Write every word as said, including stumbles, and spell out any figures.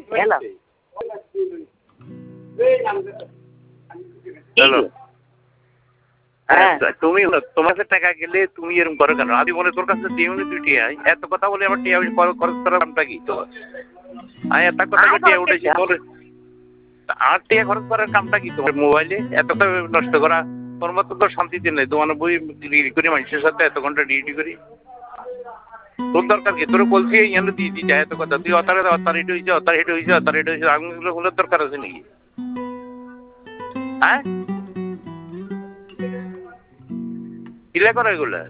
Hello hello হ্যাঁ তুমি তোমার কাছে টাকা গেলে তুমি এরকম করো কেন? আমি বলে তোর কাছে দিয়ে তুই টিয়া এত কথা বলে আমার টিয়া খরচ করার নামটা কি তো আমি এত কথা টিয়া উঠেছি তোর আর টিয়া খরচ করার কামটা কি তোমার মোবাইলে এতটা নষ্ট করা তোর মতো তো শান্তিতে নেই তোমার বই ডিগ্রি করি মানুষের সাথে এত ঘন্টা ডিউটি করি তোর দরকার কি তোর বলছি এনে দিয়ে দিই এত কথা তুই অতারে অতারিটি হয়েছে অতারিটি হয়েছে অতারিটি হয়েছে আগুনগুলো বলে দরকার আছে নাকি হ্যাঁ কিলা করা এগুলা